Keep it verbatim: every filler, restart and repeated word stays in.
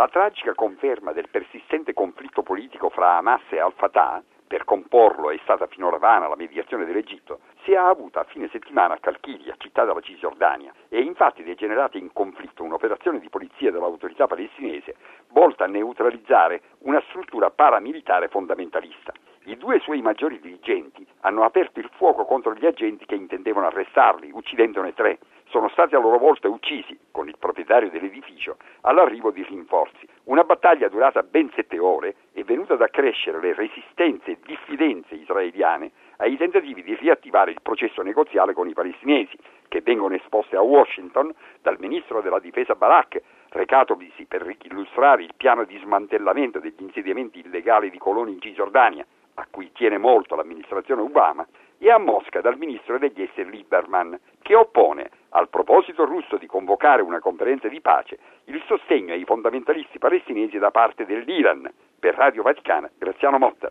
La tragica conferma del persistente conflitto politico fra Hamas e Al-Fatah, per comporlo è stata finora vana la mediazione dell'Egitto, si è avuta a fine settimana a Calchilia, città della Cisgiordania, e infatti degenerata in conflitto un'operazione di polizia dell'autorità palestinese volta a neutralizzare una struttura paramilitare fondamentalista. I due suoi maggiori dirigenti hanno aperto il fuoco contro gli agenti che intendevano arrestarli, uccidendone tre. Sono stati a loro volta uccisi, con il proprietario dell'edificio, all'arrivo di rinforzi. Una battaglia durata ben sette ore è venuta ad accrescere le resistenze e diffidenze israeliane ai tentativi di riattivare il processo negoziale con i palestinesi, che vengono esposte a Washington dal ministro della difesa Barak, recatovisi per illustrare il piano di smantellamento degli insediamenti illegali di coloni in Cisgiordania, a cui tiene molto l'amministrazione Obama, e a Mosca dal ministro degli esteri Lieberman, che oppone, al proposito russo di convocare una conferenza di pace, il sostegno ai fondamentalisti palestinesi da parte dell'Iran. Per Radio Vaticana, Graziano Motta.